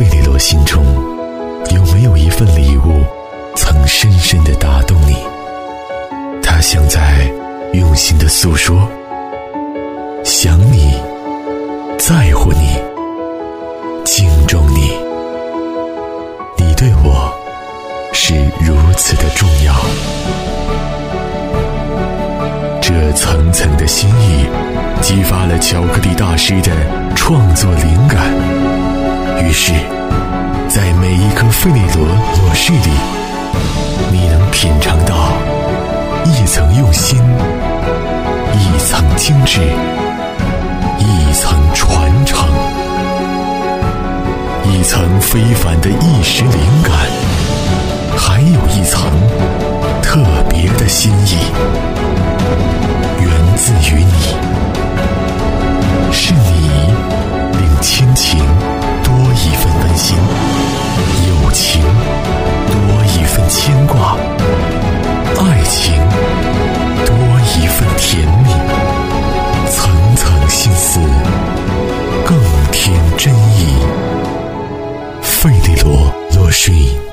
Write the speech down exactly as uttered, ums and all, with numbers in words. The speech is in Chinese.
费利罗心中，有没有一份礼物曾深深地打动你？他像在用心地诉说，想你，在乎你，敬重你，你对我是如此的重要。这层层的心意激发了巧克力大师的创作灵感，于是在每一颗费利罗裸饰里，你能品尝到一层用心，一层精致，一层传承，一层非凡的一时灵感，还有一层特别的心意，源自于你。是你令亲情多一份温馨，友情多一份牵挂，爱情多一份甜蜜，层层心思更添真意。费利罗罗水